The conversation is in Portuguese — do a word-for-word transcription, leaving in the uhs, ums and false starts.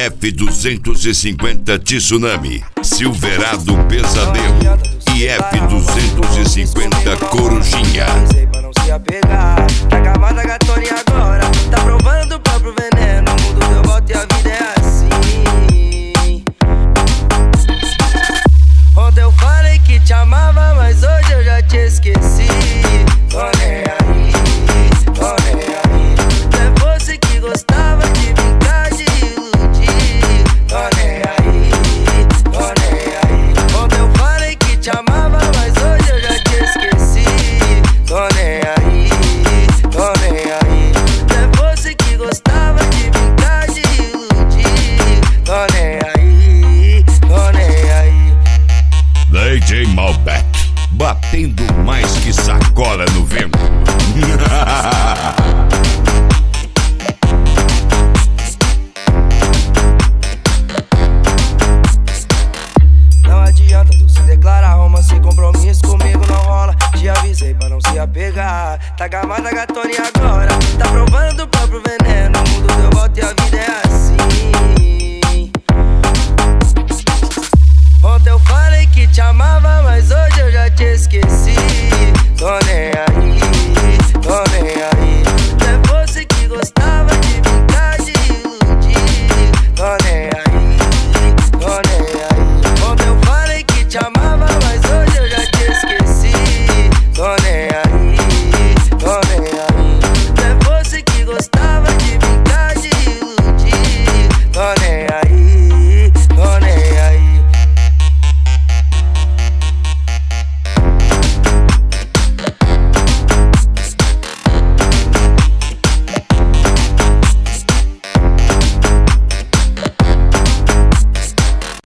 F duzentos e cinquenta Tsunami, Silverado Pesadelo e F duzentos e cinquenta Corujinha. Pra não se apegar, tá acabada a gatoninha agora, tá provando o próprio veneno. O mundo deu volta e a vida é assim. Ontem eu falei que te amava, mas hoje eu já te esqueci. Tô nem aí, tô nem aí. É você que gostava de brincar, de iludir. Tô nem aí, tô nem aí. Ontem eu falei que te amava, mas hoje eu já te esqueci. Tô nem aí, tô nem aí. É você que gostava de brincar, de iludir. Tô nem aí, tô nem aí. D J Malbec, batendo mais que sacola no vento. Não adianta tu se declarar, romance sem compromisso comigo não rola. Te avisei pra não se apegar, tá gamada a gatoninha agora, tá provando